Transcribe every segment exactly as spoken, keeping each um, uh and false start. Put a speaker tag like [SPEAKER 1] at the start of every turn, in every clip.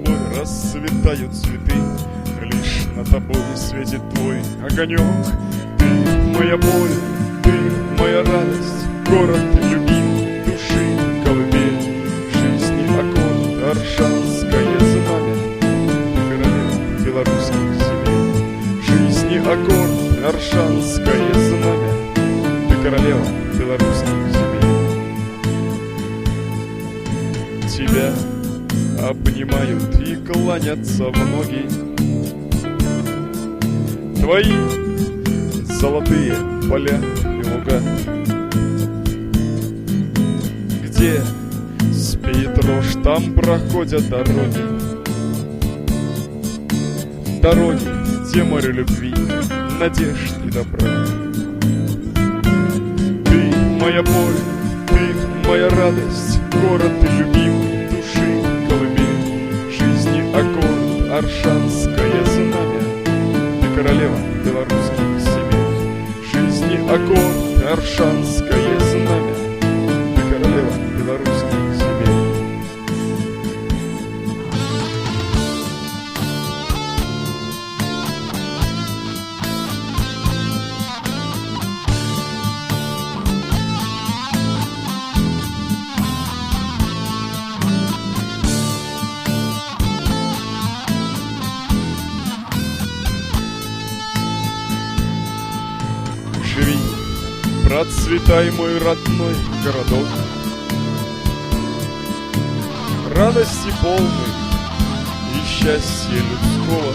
[SPEAKER 1] тобой расцветают цветы, лишь над тобой светит твой огонек. Ты моя боль, ты моя радость, город любимый души, колыбель жизни, аккорд, аршанское знамя, ты королева белорусских земель. Жизни, аккорд, аршанское знамя, ты королева белорусских земель. Тебя обнимают и кланятся в ноги твои золотые поля и луга, где спеет рожь, там проходят дороги, дороги, где море любви, надежд и добра. Ты моя боль, ты моя радость, город любимый души, колыбель жизни, аккорд, аршанское знамя, ты королева белорусских земель. Жизни, аккорд, аршанское знамя, ты королева белорусских земель. Живи, процветай, мой родной городок, радости полный и счастья людского.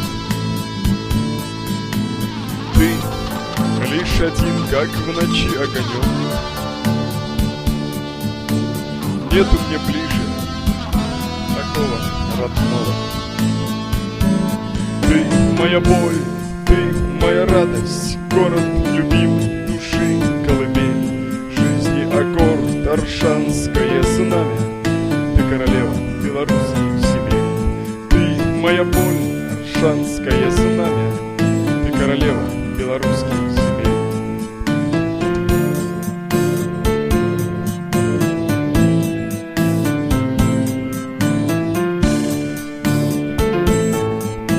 [SPEAKER 1] Ты лишь один, как в ночи огонек. Нету мне ближе такого родного. Ты моя боль, ты моя радость, город любимый души, колыбель жизни, аккорд, аршанское знамя, ты королева белорусских земель. Ты моя боль, аршанское знамя, ты королева белорусских земель.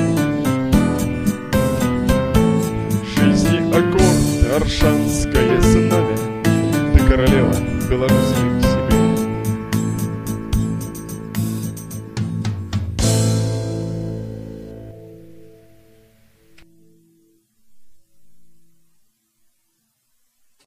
[SPEAKER 1] Аршанское